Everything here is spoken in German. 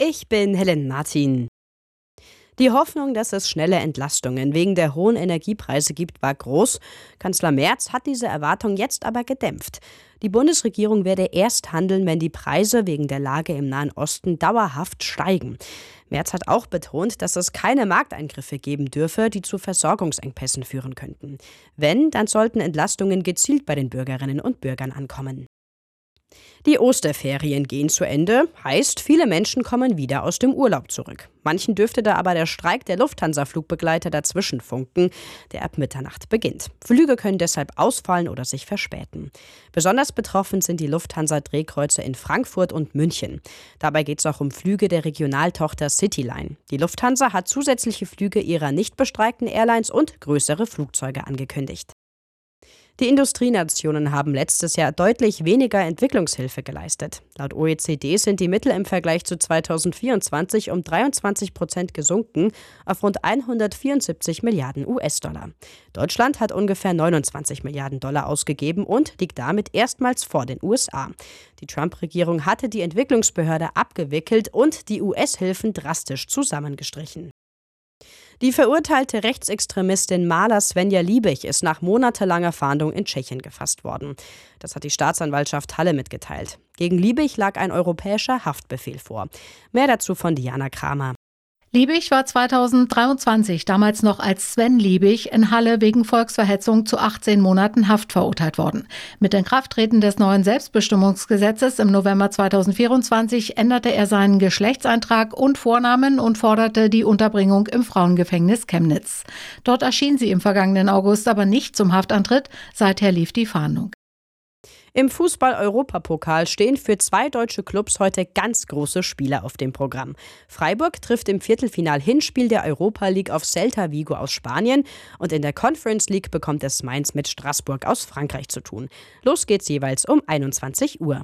Ich bin Helen Martin. Die Hoffnung, dass es schnelle Entlastungen wegen der hohen Energiepreise gibt, war groß. Kanzler Merz hat diese Erwartung jetzt aber gedämpft. Die Bundesregierung werde erst handeln, wenn die Preise wegen der Lage im Nahen Osten dauerhaft steigen. Merz hat auch betont, dass es keine Markteingriffe geben dürfe, die zu Versorgungsengpässen führen könnten. Wenn, dann sollten Entlastungen gezielt bei den Bürgerinnen und Bürgern ankommen. Die Osterferien gehen zu Ende, heißt, viele Menschen kommen wieder aus dem Urlaub zurück. Manchen dürfte da aber der Streik der Lufthansa-Flugbegleiter dazwischen funken, der ab Mitternacht beginnt. Flüge können deshalb ausfallen oder sich verspäten. Besonders betroffen sind die Lufthansa-Drehkreuze in Frankfurt und München. Dabei geht es auch um Flüge der Regionaltochter Cityline. Die Lufthansa hat zusätzliche Flüge ihrer nicht bestreikten Airlines und größere Flugzeuge angekündigt. Die Industrienationen haben letztes Jahr deutlich weniger Entwicklungshilfe geleistet. Laut OECD sind die Mittel im Vergleich zu 2024 um 23% gesunken auf rund 174 Milliarden US-Dollar. Deutschland hat ungefähr 29 Milliarden Dollar ausgegeben und liegt damit erstmals vor den USA. Die Trump-Regierung hatte die Entwicklungsbehörde abgewickelt und die US-Hilfen drastisch zusammengestrichen. Die verurteilte Rechtsextremistin Maler Svenja Liebig ist nach monatelanger Fahndung in Tschechien gefasst worden. Das hat die Staatsanwaltschaft Halle mitgeteilt. Gegen Liebig lag ein europäischer Haftbefehl vor. Mehr dazu von Diana Kramer. Liebig war 2023, damals noch als Sven Liebig, in Halle wegen Volksverhetzung zu 18 Monaten Haft verurteilt worden. Mit Inkrafttreten des neuen Selbstbestimmungsgesetzes im November 2024 änderte er seinen Geschlechtseintrag und Vornamen und forderte die Unterbringung im Frauengefängnis Chemnitz. Dort erschien sie im vergangenen August aber nicht zum Haftantritt. Seither lief die Fahndung. Im Fußball-Europapokal stehen für 2 deutsche Clubs heute ganz große Spiele auf dem Programm. Freiburg trifft im Viertelfinal-Hinspiel der Europa League auf Celta Vigo aus Spanien und in der Conference League bekommt es Mainz mit Straßburg aus Frankreich zu tun. Los geht's jeweils um 21 Uhr.